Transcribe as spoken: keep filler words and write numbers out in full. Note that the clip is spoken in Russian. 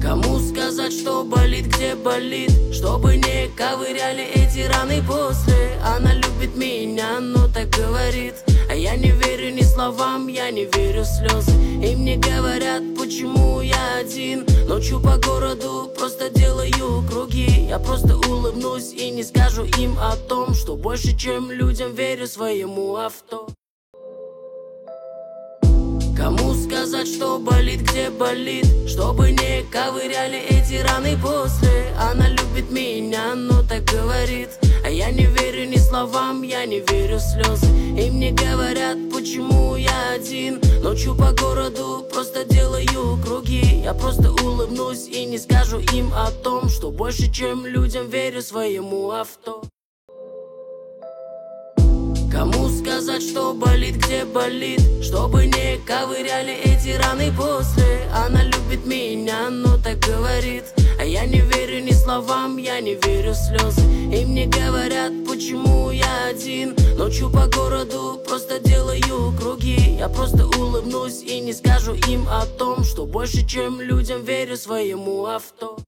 Кому сказать, что болит, где болит, чтобы не ковыряли эти раны после. Она любит меня, но так говорит, а я не верю ни словам, я не верю в слезы. И мне говорят, почему я один, ночью по городу просто делаю круги. Я просто улыбнусь и не скажу им о том, что больше, чем людям, верю своему авто. Кому сказать, что болит, где болит, чтобы не ковыряли эти раны после. Она любит меня, но так говорит, а я не верю ни словам, я не верю в слезы. И мне говорят, почему я один, ночью по городу просто делаю круги. Я просто улыбнусь и не скажу им о том, что больше, чем людям, верю своему авто. Кому сказать, что болит, где болит, чтобы не ковыряли эти раны после. Она любит меня, но так говорит, а я не верю ни словам, я не верю в слезы. И мне говорят, почему я один, ночью по городу просто делаю круги. Я просто улыбнусь и не скажу им о том, что больше, чем людям, верю своему авто.